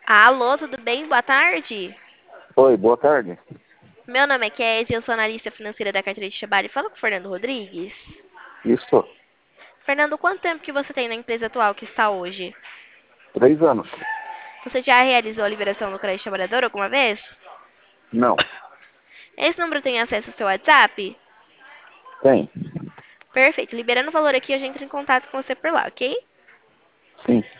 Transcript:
Alô, tudo bem? Boa tarde. Oi, boa tarde. Meu nome é Kézia, eu sou analista financeira da carteira de trabalho. Fala com o Fernando Rodrigues. Isso, Fernando, quanto tempo que você tem na empresa atual que está hoje? 3 anos. Você já realizou a liberação do crédito trabalhador alguma vez? Não, Esse número tem acesso ao seu WhatsApp? tem. Perfeito. Liberando o valor aqui, a gente entra em contato com você por lá, ok? Sim.